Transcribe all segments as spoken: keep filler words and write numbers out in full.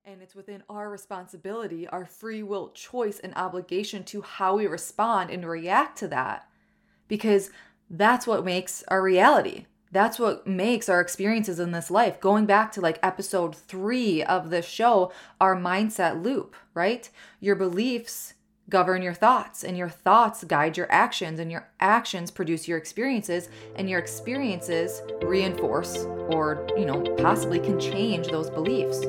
And it's within our responsibility, our free will choice and obligation to how we respond and react to that. Because that's what makes our reality. That's what makes our experiences in this life. Going back to like episode three of this show, our mindset loop, right? Your beliefs govern your thoughts, and your thoughts guide your actions, and your actions produce your experiences, and your experiences reinforce or, you know, possibly can change those beliefs.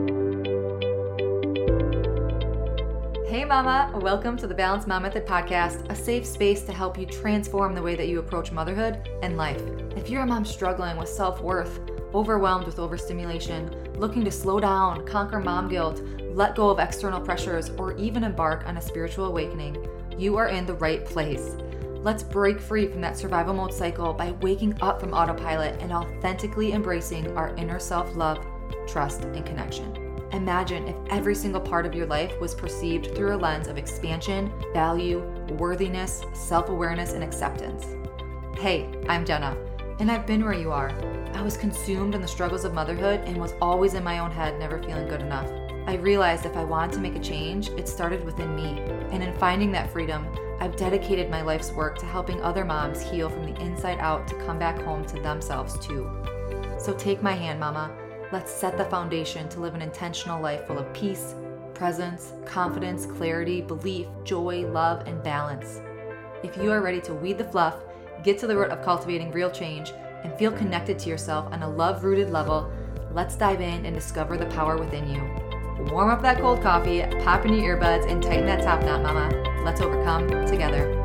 Hey mama, welcome to the Balanced Mom Method podcast, a safe space to help you transform the way that you approach motherhood and life. If you're a mom struggling with self-worth, overwhelmed with overstimulation, looking to slow down, conquer mom guilt, let go of external pressures, or even embark on a spiritual awakening, you are in the right place. Let's break free from that survival mode cycle by waking up from autopilot and authentically embracing our inner self-love, trust, and connection. Imagine if every single part of your life was perceived through a lens of expansion, value, worthiness, self-awareness, and acceptance. Hey, I'm Jenna, and I've been where you are. I was consumed in the struggles of motherhood and was always in my own head, never feeling good enough. I realized if I wanted to make a change, it started within me. And in finding that freedom, I've dedicated my life's work to helping other moms heal from the inside out to come back home to themselves too. So take my hand, mama. Let's set the foundation to live an intentional life full of peace, presence, confidence, clarity, belief, joy, love, and balance. If you are ready to weed the fluff, get to the root of cultivating real change, and feel connected to yourself on a love-rooted level, let's dive in and discover the power within you. Warm up that cold coffee, pop in your earbuds, and tighten that top knot, mama. Let's overcome together.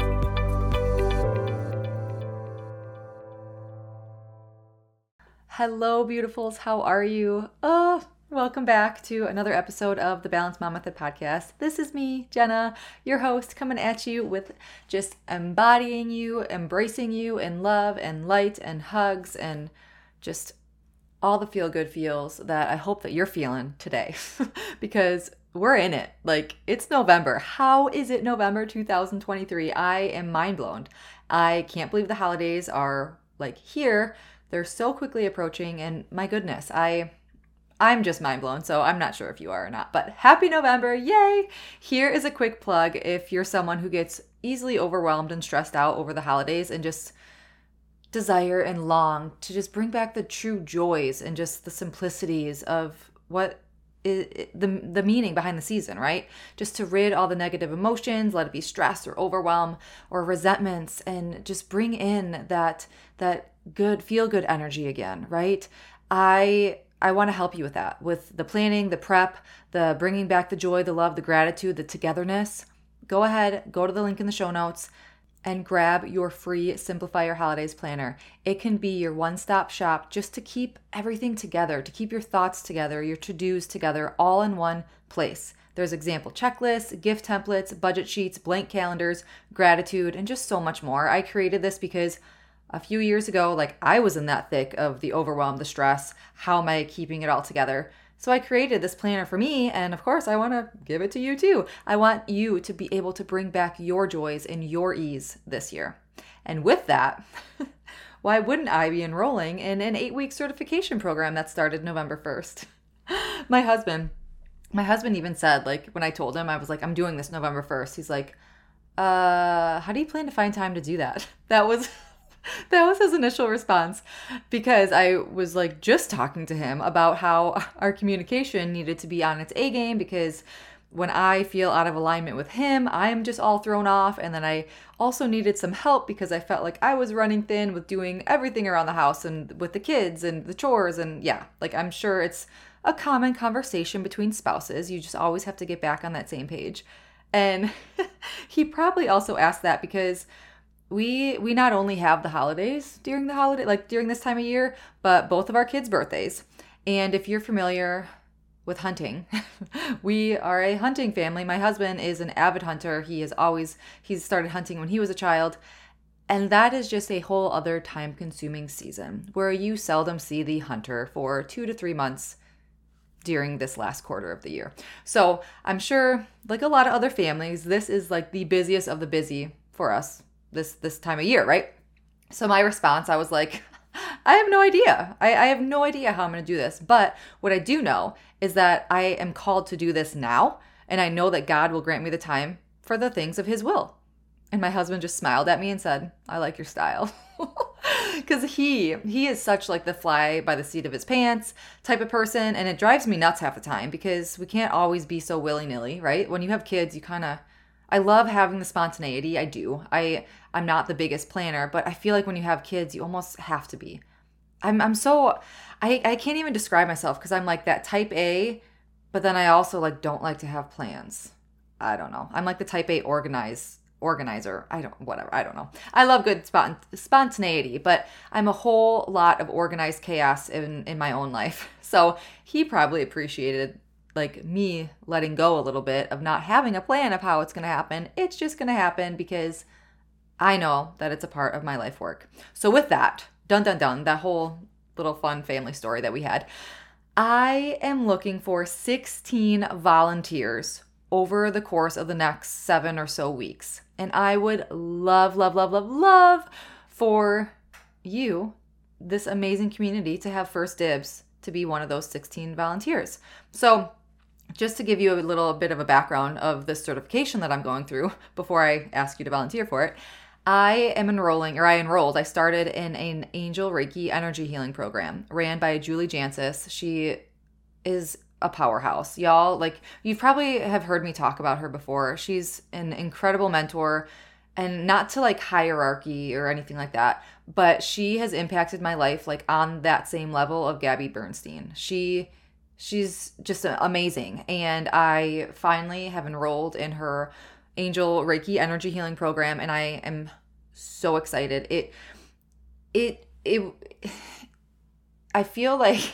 Hello, beautifuls. How are you? Oh, welcome back to another episode of the Balanced Mom Method podcast. This is me, Jenna, your host, coming at you with just embodying you, embracing you in love and light and hugs and just all the feel-good feels that I hope that you're feeling today because we're in it. Like, it's November. How is it November two thousand twenty-three? I am mind blown. I can't believe the holidays are like here. They're so quickly approaching, and my goodness, I, I'm just mind blown, so I'm not sure if you are or not, but happy November, yay! Here is a quick plug if you're someone who gets easily overwhelmed and stressed out over the holidays and just desire and long to just bring back the true joys and just the simplicities of what is the, the meaning behind the season, right? Just to rid all the negative emotions, let it be stress or overwhelm or resentments, and just bring in that, that good, feel good energy again, right? I I want to help you with that, with the planning, the prep, the bringing back the joy, the love, the gratitude, the togetherness. Go ahead, go to the link in the show notes and grab your free Simplify Your Holidays planner. It can be your one-stop shop just to keep everything together, to keep your thoughts together, your to-dos together, all in one place. There's example checklists, gift templates, budget sheets, blank calendars, gratitude, and just so much more. I created this because a few years ago, like I was in that thick of the overwhelm, the stress. How am I keeping it all together? So I created this planner for me, and of course I want to give it to you too. I want you to be able to bring back your joys and your ease this year. And with that, why wouldn't I be enrolling in an eight-week certification program that started November first? My husband, my husband even said, like when I told him, I was like, I'm doing this November first. He's like, uh, how do you plan to find time to do that? That was... That was his initial response, because I was like just talking to him about how our communication needed to be on its A game, because when I feel out of alignment with him, I'm just all thrown off. And then I also needed some help because I felt like I was running thin with doing everything around the house and with the kids and the chores. And yeah, like I'm sure it's a common conversation between spouses. You just always have to get back on that same page. And he probably also asked that because We we not only have the holidays during the holiday, like during this time of year, but both of our kids' birthdays. And if you're familiar with hunting, we are a hunting family. My husband is an avid hunter. He has always, he's started hunting when he was a child. And that is just a whole other time-consuming season where you seldom see the hunter for two to three months during this last quarter of the year. So I'm sure, like a lot of other families, this is like the busiest of the busy for us this this time of year, right? So my response, I was like, I have no idea. I, I have no idea how I'm going to do this. But what I do know is that I am called to do this now, and I know that God will grant me the time for the things of his will. And my husband just smiled at me and said, I like your style. Because he, he is such like the fly by the seat of his pants type of person. And it drives me nuts half the time because we can't always be so willy-nilly, right? When you have kids, you kind of, I love having the spontaneity. I do. I, I'm not the biggest planner, but I feel like when you have kids, you almost have to be. I'm, I'm so, I, I can't even describe myself because I'm like that type A, but then I also like don't like to have plans. I don't know. I'm like the type A organized organizer. I don't, whatever. I don't know. I love good spont- spontaneity, but I'm a whole lot of organized chaos in, in my own life. So he probably appreciated like me letting go a little bit of not having a plan of how it's going to happen. It's just going to happen because I know that it's a part of my life work. So with that, dun dun dun, that whole little fun family story that we had, I am looking for sixteen volunteers over the course of the next seven or so weeks. And I would love, love, love, love, love for you, this amazing community, to have first dibs to be one of those sixteen volunteers. So just to give you a little bit of a background of this certification that I'm going through before I ask you to volunteer for it, I am enrolling, or I enrolled, I started in an Angel Reiki energy healing program ran by Julie Jancis. She is a powerhouse. Y'all, like, you probably have heard me talk about her before. She's an incredible mentor, and not to like hierarchy or anything like that, but she has impacted my life like on that same level of Gabby Bernstein. She she's just amazing, and I finally have enrolled in her Angel Reiki energy healing program, and I am so excited. It it it I feel like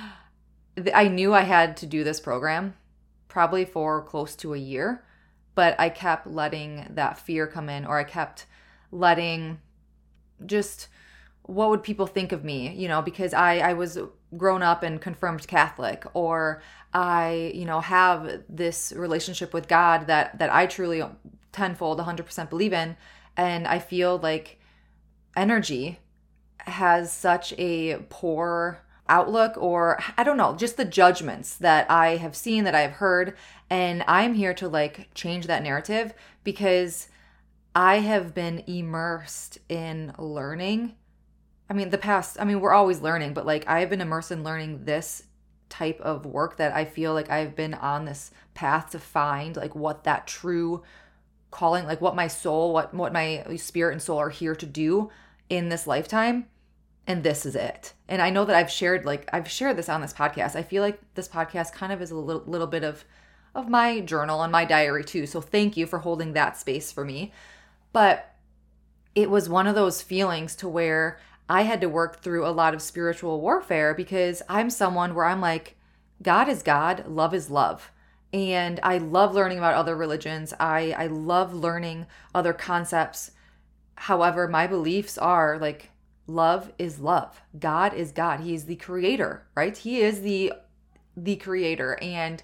I knew I had to do this program probably for close to a year, but I kept letting that fear come in, or I kept letting just, what would people think of me? You know, because I, I was grown up and confirmed Catholic, or I, you know, have this relationship with God that, that I truly tenfold, one hundred percent believe in. And I feel like energy has such a poor outlook, or I don't know, just the judgments that I have seen, that I have heard. And I'm here to like change that narrative, because I have been immersed in learning. I mean, the past, I mean, we're always learning, but like I have been immersed in learning this type of work that I feel like I've been on this path to find like what that true calling, like what my soul, what, what my spirit and soul are here to do in this lifetime. And this is it. And I know that I've shared, like I've shared this on this podcast. I feel like this podcast kind of is a little, little bit of, of my journal and my diary too. So thank you for holding that space for me. But it was one of those feelings to where I had to work through a lot of spiritual warfare, because I'm someone where I'm like, God is God, love is love. And I love learning about other religions. I, I love learning other concepts. However, my beliefs are like, love is love. God is God. He is the creator, right? He is the the creator. And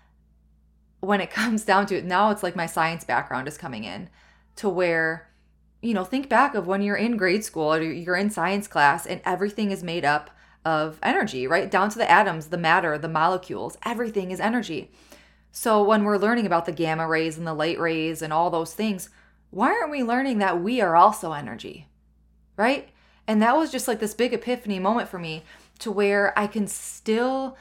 when it comes down to it, now it's like my science background is coming in to where, you know, think back of when you're in grade school or you're in science class and everything is made up of energy, right? Down to the atoms, the matter, the molecules, everything is energy. So when we're learning about the gamma rays and the light rays and all those things, why aren't we learning that we are also energy, right? And that was just like this big epiphany moment for me, to where I can still,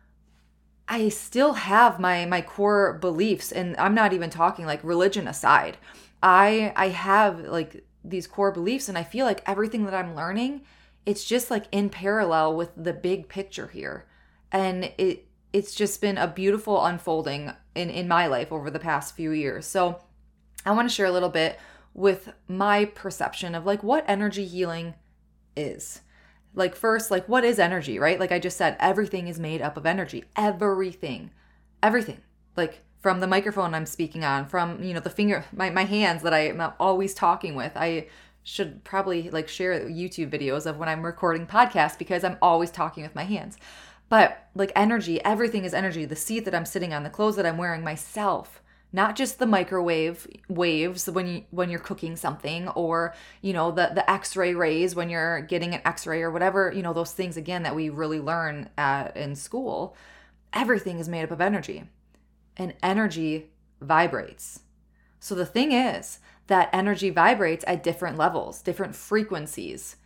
I still have my my core beliefs, and I'm not even talking like religion aside. I I have like these core beliefs, and I feel like everything that I'm learning, it's just like in parallel with the big picture here. And it it's just been a beautiful unfolding in, in my life over the past few years. So I want to share a little bit with my perception of like what energy healing is. Like first, like what is energy, right? Like I just said, everything is made up of energy. Everything. Everything. Like from the microphone I'm speaking on, from, you know, the finger, my, my hands that I'm always talking with. I should probably like share YouTube videos of when I'm recording podcasts, because I'm always talking with my hands. But like energy, everything is energy. The seat that I'm sitting on, the clothes that I'm wearing, myself. Not just the microwave waves when you when you're cooking something, or, you know, the the X-ray rays when you're getting an X-ray, or whatever, you know, those things again that we really learn at in school. everything is made up of energy, and energy vibrates. So the thing is that energy vibrates at different levels, different frequencies.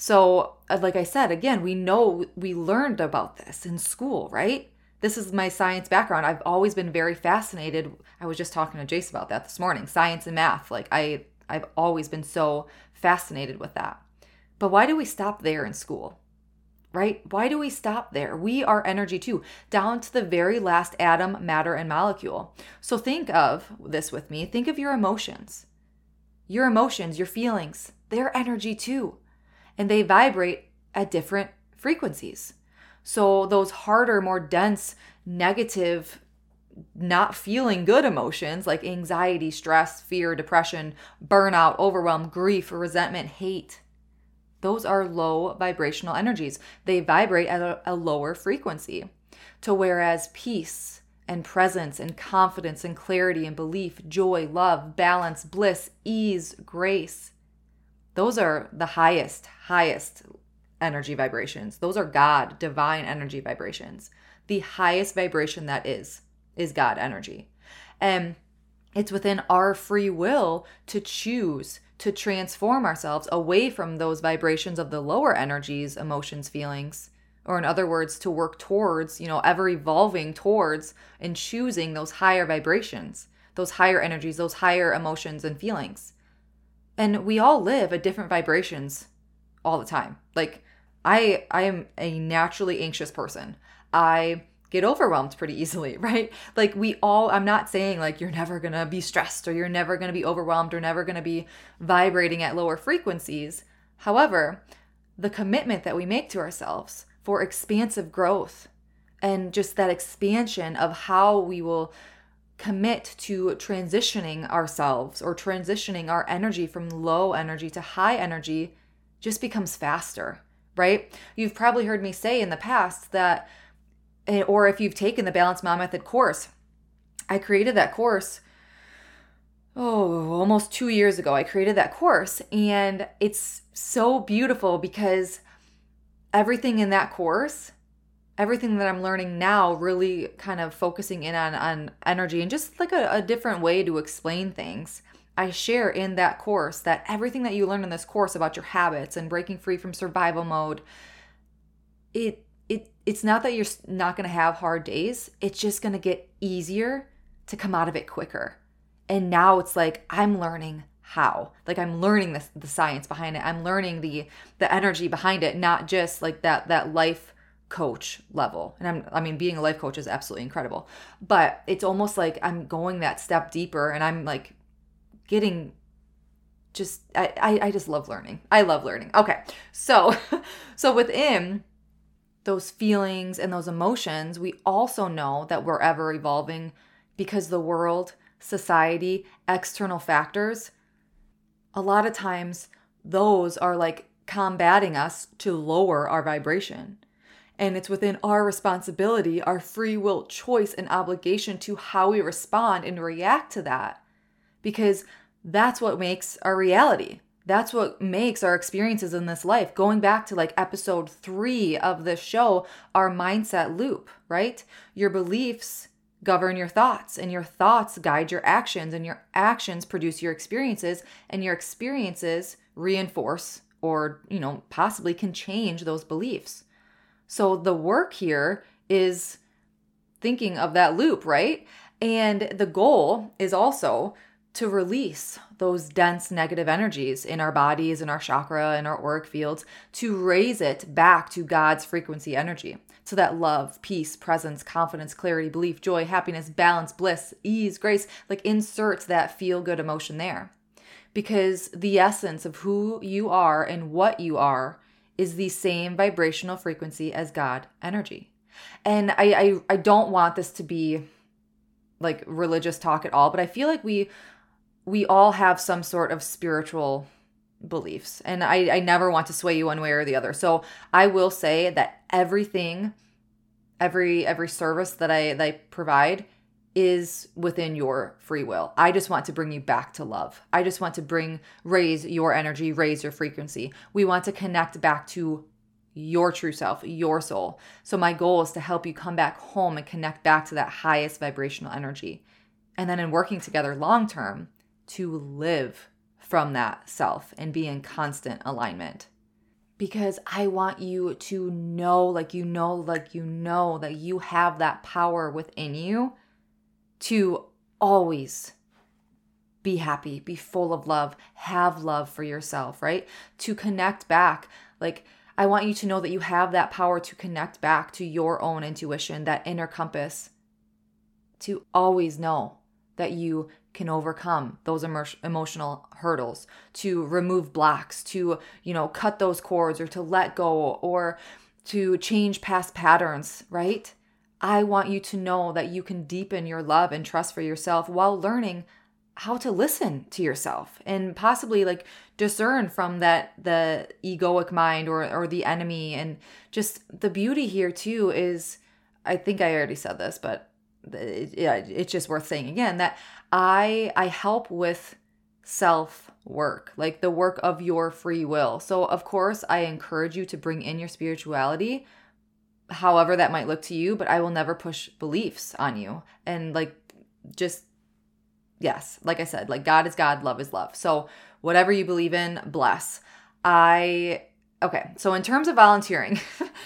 So like I said, again, we know we learned about this in school, right? This is my science background. I've always been very fascinated. I was just talking to Jace about that this morning. Science and math. Like I, I've always been so fascinated with that. But why do we stop there in school? Right? Why do we stop there? We are energy too, down to the very last atom, matter, and molecule. So think of this with me. Think of your emotions. Your emotions, your feelings, they're energy too. And they vibrate at different frequencies. So those harder, more dense, negative, not feeling good emotions like anxiety, stress, fear, depression, burnout, overwhelm, grief, resentment, hate, those are low vibrational energies. They vibrate at a, a lower frequency. To whereas peace and presence and confidence and clarity and belief, joy, love, balance, bliss, ease, grace, those are the highest, highest energy vibrations. Those are God, divine energy vibrations. The highest vibration that is, is God energy. And it's within our free will to choose to transform ourselves away from those vibrations of the lower energies, emotions, feelings, or in other words, to work towards, you know, ever evolving towards and choosing those higher vibrations, those higher energies, those higher emotions and feelings. And we all live at different vibrations all the time. Like I, I am a naturally anxious person. I get overwhelmed pretty easily, right? Like we all, I'm not saying like you're never going to be stressed or you're never going to be overwhelmed or never going to be vibrating at lower frequencies. However, the commitment that we make to ourselves for expansive growth and just that expansion of how we will commit to transitioning ourselves or transitioning our energy from low energy to high energy just becomes faster, right? You've probably heard me say in the past that, or if you've taken the Balanced Mom Method course, I created that course, oh, almost two years ago. I created that course and it's so beautiful because everything in that course, everything that I'm learning now, really kind of focusing in on, on energy and just like a, a different way to explain things. I share in that course that everything that you learn in this course about your habits and breaking free from survival mode, it it it's not that you're not going to have hard days. It's just going to get easier to come out of it quicker. And now it's like I'm learning how. Like I'm learning the, the science behind it. I'm learning the the energy behind it, not just like that that life coach level. And I'm I mean being a life coach is absolutely incredible. But it's almost like I'm going that step deeper and I'm like getting just I, I, I just love learning. I love learning. Okay. So so within those feelings and those emotions, we also know that we're ever evolving because the world, society, external factors, a lot of times those are like combating us to lower our vibration. And it's within our responsibility, our free will choice and obligation to how we respond and react to that. Because that's what makes our reality. That's what makes our experiences in this life. Going back to like episode three of the show, our mindset loop, right? Your beliefs govern your thoughts and your thoughts guide your actions and your actions produce your experiences and your experiences reinforce or, you know, possibly can change those beliefs. So the work here is thinking of that loop, right? And the goal is also to release those dense negative energies in our bodies, in our chakra, in our auric fields, to raise it back to God's frequency energy. So that love, peace, presence, confidence, clarity, belief, joy, happiness, balance, bliss, ease, grace, like insert that feel-good emotion there. Because the essence of who you are and what you are is the same vibrational frequency as God energy. And I, I, I don't want this to be like religious talk at all, but I feel like we we all have some sort of spiritual beliefs. And I, I never want to sway you one way or the other. So I will say that everything, every every service that I, that I provide is within your free will. I just want to bring you back to love. I just want to bring, raise your energy, raise your frequency. We want to connect back to your true self, your soul. So my goal is to help you come back home and connect back to that highest vibrational energy. And then in working together long term, to live from that self and be in constant alignment. Because I want you to know, like you know, like you know that you have that power within you to always be happy, be full of love, have love for yourself, right? To connect back. Like, I want you to know that you have that power to connect back to your own intuition, that inner compass, to always know that you can overcome those emo- emotional hurdles, to remove blocks, to, you know, cut those cords, or to let go, or to change past patterns, right? I want you to know that you can deepen your love and trust for yourself while learning how to listen to yourself and possibly like discern from that, the egoic mind or, or the enemy. And just the beauty here too is, I think I already said this, but it, yeah, it's just worth saying again, that I, I help with self work, like the work of your free will. So of course I encourage you to bring in your spirituality, however that might look to you, but I will never push beliefs on you. And like, just, yes, like I said, like God is God, love is love. So whatever you believe in, bless. I, okay. So in terms of volunteering,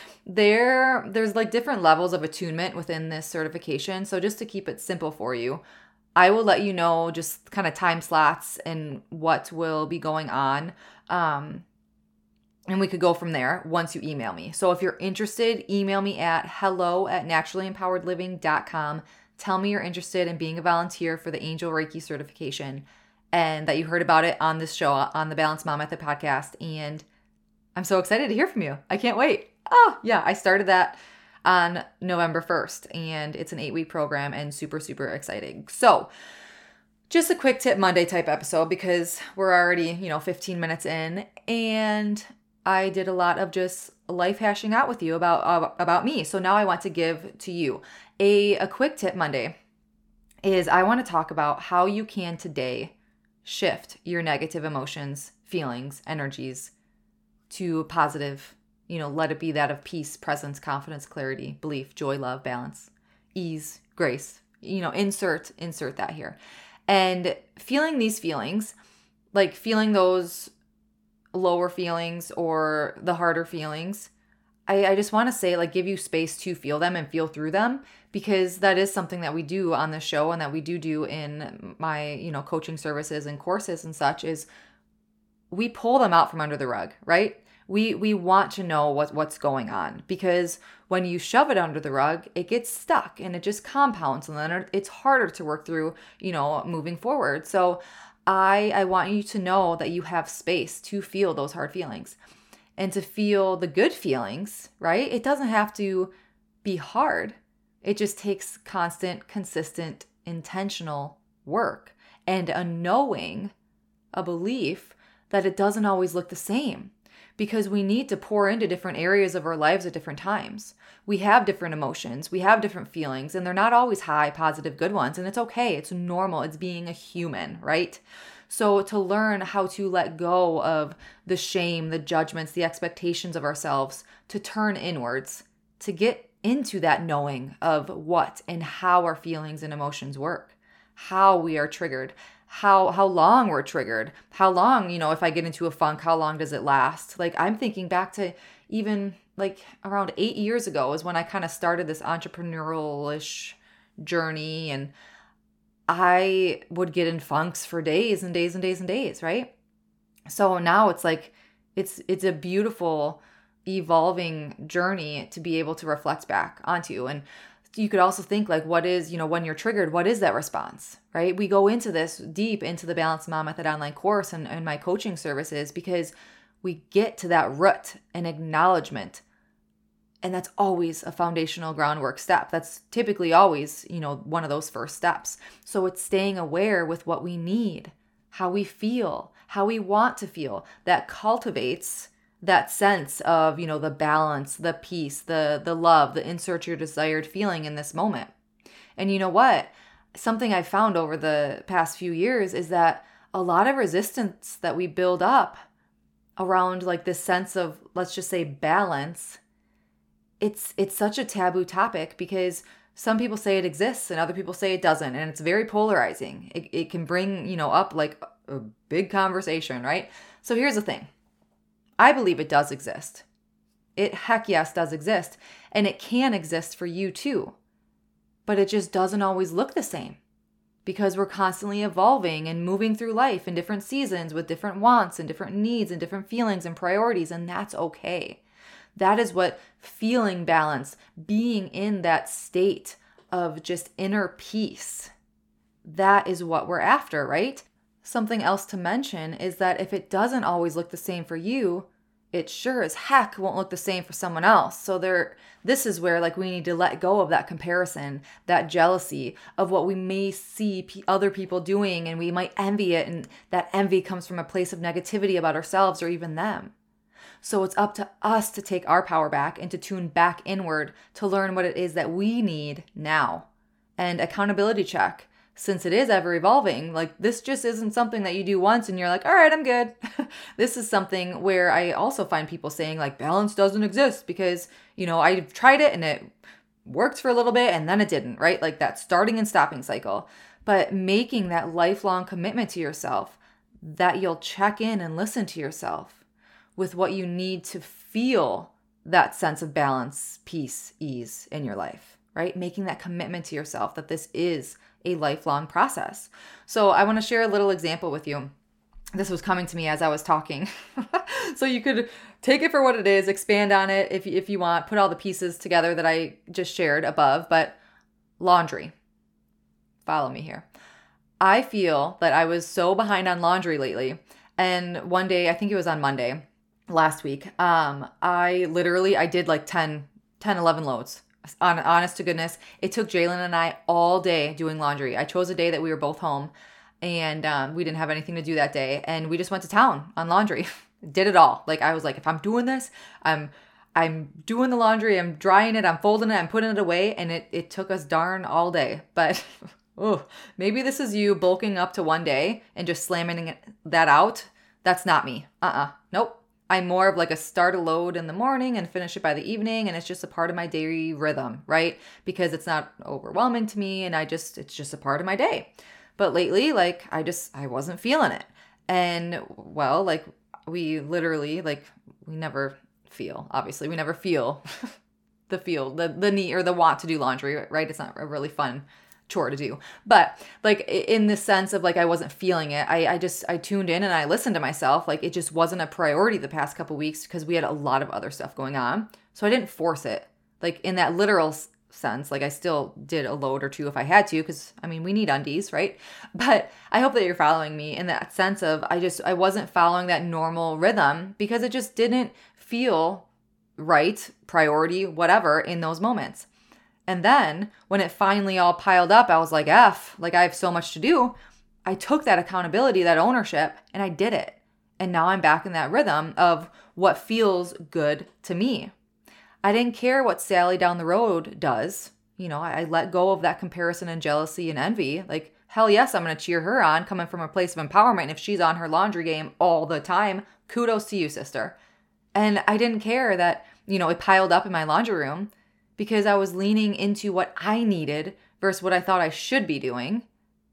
there, there's like different levels of attunement within this certification. So just to keep it simple for you, I will let you know just kind of time slots and what will be going on. Um, and we could go from there once you email me. So if you're interested, email me at hello at naturally empowered living dot com. Tell me you're interested in being a volunteer for the Angel Reiki certification and that you heard about it on this show, on the Balanced Mom Method podcast. And I'm so excited to hear from you. I can't wait. Oh, yeah. I started that on November first, and it's an eight-week program and super, super exciting. So just a quick tip Monday type episode because we're already, you know, fifteen minutes in, and I did a lot of just life hashing out with you about uh, about me. So now I want to give to you a, a quick tip Monday is I want to talk about how you can today shift your negative emotions, feelings, energies to positive, you know, let it be that of peace, presence, confidence, clarity, belief, joy, love, balance, ease, grace, you know, insert, insert that here. And feeling these feelings, like feeling those lower feelings or the harder feelings, I, I just want to say, like, give you space to feel them and feel through them, because that is something that we do on the show and that we do do in my, you know, coaching services and courses and such, is we pull them out from under the rug, right? We we want to know what, what's going on, because when you shove it under the rug, it gets stuck and it just compounds, and then it's harder to work through, you know, moving forward. So I, I want you to know that you have space to feel those hard feelings and to feel the good feelings, right? It doesn't have to be hard. It just takes constant, consistent, intentional work and a knowing, a belief that it doesn't always look the same, because we need to pour into different areas of our lives at different times. We have different emotions, we have different feelings, and they're not always high, positive, good ones. And it's okay. It's normal. It's being a human, right? So to learn how to let go of the shame, the judgments, the expectations of ourselves, to turn inwards, to get into that knowing of what and how our feelings and emotions work, how we are triggered, how how long we're triggered, how long, you know, if I get into a funk, how long does it last? Like, I'm thinking back to even like around eight years ago is when I kind of started this entrepreneurial-ish journey, and I would get in funks for days and days and days and days, right? So now it's like, it's it's a beautiful evolving journey to be able to reflect back onto. And you could also think like, what is, you know, when you're triggered, what is that response, right? We go into this deep into the Balanced Mom Method online course and, and my coaching services, because we get to that root and acknowledgement. And that's always a foundational groundwork step. That's typically always, you know, one of those first steps. So it's staying aware with what we need, how we feel, how we want to feel. That cultivates that sense of, you know, the balance, the peace, the the love, the insert your desired feeling in this moment. And you know what? Something I've found over the past few years is that a lot of resistance that we build up around like this sense of, let's just say, balance, it's it's such a taboo topic because some people say it exists and other people say it doesn't, and it's very polarizing. It, it can bring, you know, up like a big conversation, right? So here's the thing. I believe it does exist. It heck yes does exist, and it can exist for you too. But it just doesn't always look the same because we're constantly evolving and moving through life in different seasons with different wants and different needs and different feelings and priorities, and that's okay. That is what feeling balance, being in that state of just inner peace, that is what we're after, right? Something else to mention is that if it doesn't always look the same for you, it sure as heck won't look the same for someone else. So there, this is where like we need to let go of that comparison, that jealousy of what we may see p- other people doing, and we might envy it, and that envy comes from a place of negativity about ourselves or even them. So it's up to us to take our power back and to tune back inward to learn what it is that we need now. And accountability check. Since it is ever evolving, like this just isn't something that you do once and you're like, all right, I'm good. This is something where I also find people saying like balance doesn't exist because, you know, I tried it and it worked for a little bit and then it didn't, right? Like that starting and stopping cycle. But making that lifelong commitment to yourself that you'll check in and listen to yourself with what you need to feel that sense of balance, peace, ease in your life, right? Making that commitment to yourself that this is a lifelong process. So I want to share a little example with you. This was coming to me as I was talking. So you could take it for what it is, expand on it if, if you want, put all the pieces together that I just shared above, but laundry. Follow me here. I feel that I was so behind on laundry lately. And one day, I think it was on Monday last week, um, I literally, I did like ten, ten, eleven loads. On, honest to goodness, it took Jalen and I all day doing laundry. I chose a day that we were both home, and um, we didn't have anything to do that day, and we just went to town on laundry. Did it all. Like I was like, if I'm doing this, I'm I'm doing the laundry, I'm drying it, I'm folding it, I'm putting it away, and it it took us darn all day. But oh, maybe this is you bulking up to one day and just slamming it, that out. That's not me. Uh-uh. Nope. I'm more of like a start a load in the morning and finish it by the evening. And it's just a part of my daily rhythm, right? Because it's not overwhelming to me. And I just, it's just a part of my day. But lately, like I just, I wasn't feeling it. And well, like we literally, like we never feel, obviously we never feel the feel, the, the need or the want to do laundry, right? It's not a really fun chore to do. But like in the sense of like I wasn't feeling it, I, I just I tuned in and I listened to myself. Like it just wasn't a priority the past couple weeks because we had a lot of other stuff going on. So I didn't force it. Like in that literal sense, like I still did a load or two if I had to, because I mean we need undies, right? But I hope that you're following me in that sense of I just I wasn't following that normal rhythm because it just didn't feel right, priority, whatever in those moments. And then when it finally all piled up, I was like, F, like I have so much to do. I took that accountability, that ownership, and I did it. And now I'm back in that rhythm of what feels good to me. I didn't care what Sally down the road does. You know, I let go of that comparison and jealousy and envy. Like, hell yes, I'm going to cheer her on coming from a place of empowerment. And if she's on her laundry game all the time, kudos to you, sister. And I didn't care that, you know, it piled up in my laundry room, because I was leaning into what I needed versus what I thought I should be doing.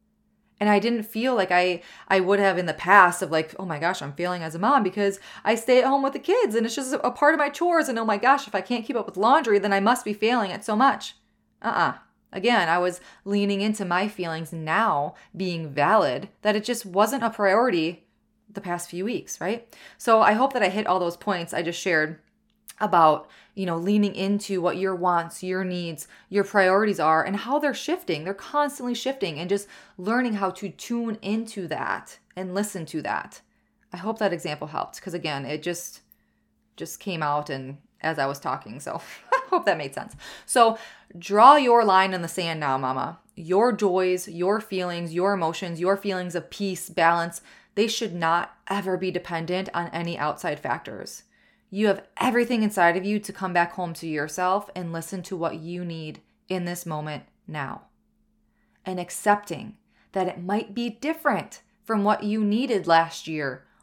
And I didn't feel like I, I would have in the past of like, oh my gosh, I'm failing as a mom because I stay at home with the kids and it's just a part of my chores. And oh my gosh, if I can't keep up with laundry, then I must be failing at so much. Uh-uh. Again, I was leaning into my feelings now being valid, that it just wasn't a priority the past few weeks, right? So I hope that I hit all those points I just shared about, you know, leaning into what your wants, your needs, your priorities are and how they're shifting. They're constantly shifting, and just learning how to tune into that and listen to that. I hope that example helped, because again, it just just came out and as I was talking. So I hope that made sense. So draw your line in the sand now, mama. Your joys, your feelings, your emotions, your feelings of peace, balance, they should not ever be dependent on any outside factors. You have everything inside of you to come back home to yourself and listen to what you need in this moment now. And accepting that it might be different from what you needed last year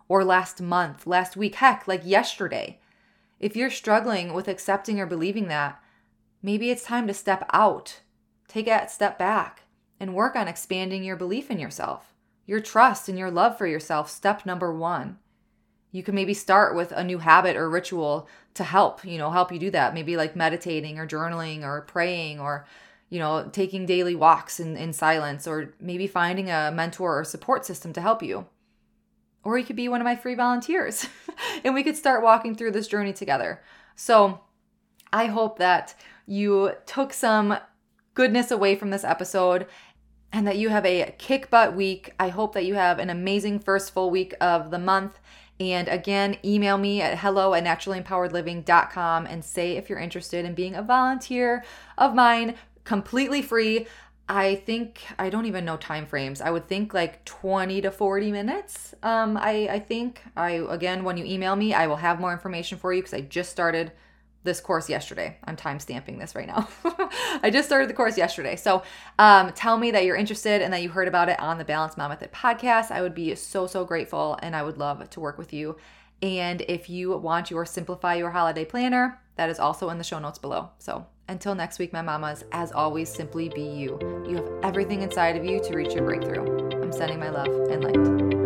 or last month, last week, heck, like yesterday. If you're struggling with accepting or believing that, maybe it's time to step out, take a step back, and work on expanding your belief in yourself, your trust and your love for yourself. Step number one. You can maybe start with a new habit or ritual to help, you know, help you do that. Maybe like meditating or journaling or praying or, you know, taking daily walks in, in silence, or maybe finding a mentor or support system to help you. Or you could be one of my free volunteers and we could start walking through this journey together. So I hope that you took some goodness away from this episode and that you have a kick butt week. I hope that you have an amazing first full week of the month. And again, email me at hello at naturally empowered living dot com and say if you're interested in being a volunteer of mine, completely free. I think, I don't even know time frames. I would think like twenty to forty minutes. Um, I, I think, I again, when you email me, I will have more information for you because I just started this course yesterday. I'm time stamping this right now. I just started the course yesterday. So um, tell me that you're interested and that you heard about it on the Balanced Mom Method podcast. I would be so, so grateful and I would love to work with you. And if you want your Simplify Your Holiday Planner, that is also in the show notes below. So until next week, my mamas, as always, simply be you. You have everything inside of you to reach your breakthrough. I'm sending my love and light.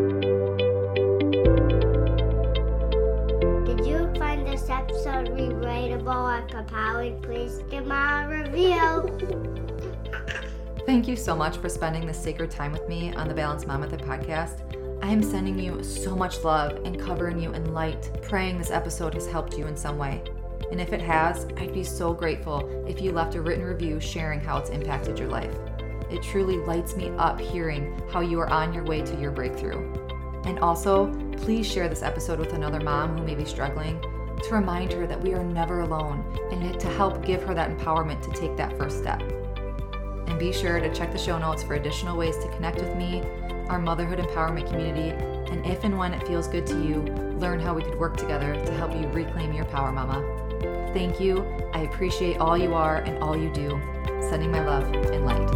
Did you find this episode relatable or compelling? Please give me a review. Thank you so much for spending this sacred time with me on the Balanced Mom Method podcast. I am sending you so much love and covering you in light, praying this episode has helped you in some way. And if it has, I'd be so grateful if you left a written review sharing how it's impacted your life. It truly lights me up hearing how you are on your way to your breakthrough. And also, please share this episode with another mom who may be struggling to remind her that we are never alone and to help give her that empowerment to take that first step. And be sure to check the show notes for additional ways to connect with me, our motherhood empowerment community, and if and when it feels good to you, learn how we could work together to help you reclaim your power, mama. Thank you. I appreciate all you are and all you do. Sending my love and light.